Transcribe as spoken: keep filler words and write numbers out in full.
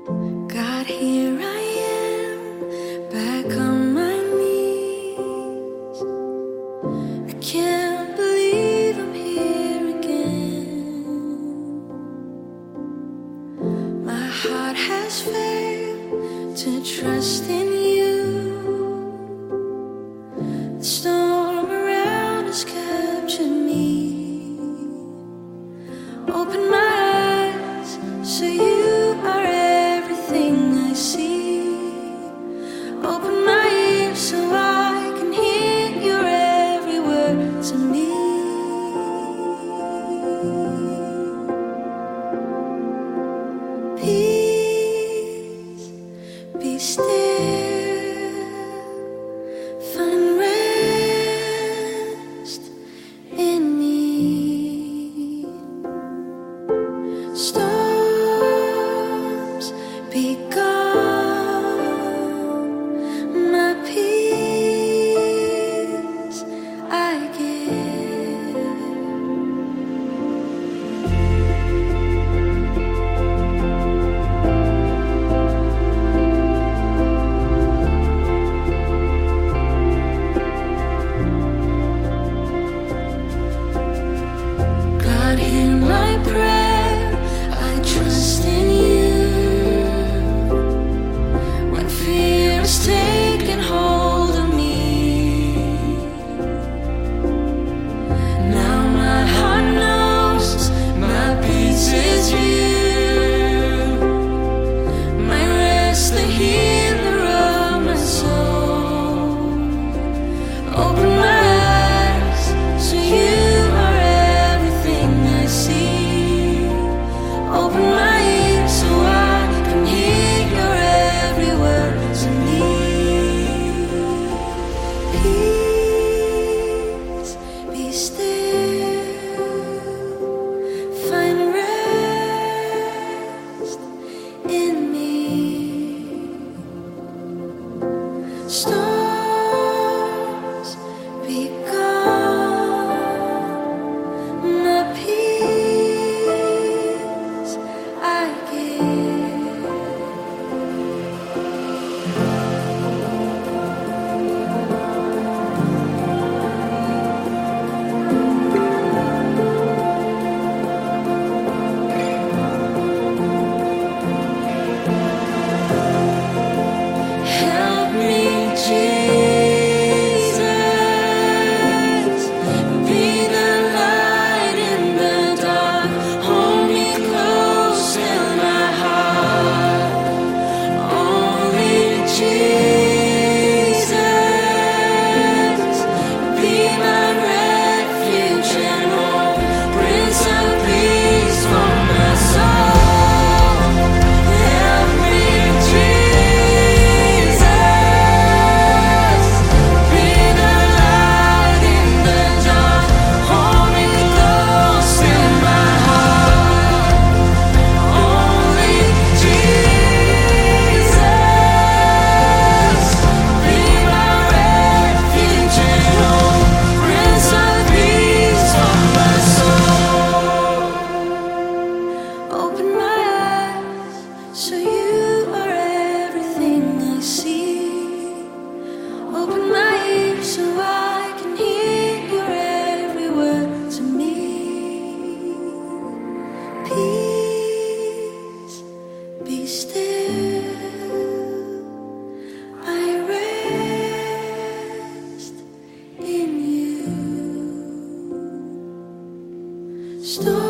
God, here I am, back on my knees. I can't believe I'm here again. My heart has failed to trust in you. The storm around has captured me. Open my eyes so you are everything I see. Open my ears so I can hear your every word to me. Peace, be still, find rest in me. Storms be gone, my peace I give. God, hear my prayer, I trust in you. When fear has taken hold of me, now my heart knows my peace is you. My rest, the healer of my soul. Open my eyes so you are everything I see. Open my ears so I can hear your every word to me. Peace, be still, find rest in me. Storms be gone, my peace I give. Help me, Jesus, be the light in the dark. Hold me close till my heart. Only Jesus, be my refuge and hope. Prince of peace for my soul. Help me, Jesus, be the light in the dark. Hold me close till my heart. Only Jesus, be my refuge and hope. Prince of peace for my soul. Open my eyes so you are everything I see. Open my ears so I can hear your every word to me. Peace, be still, I rest in you. Storm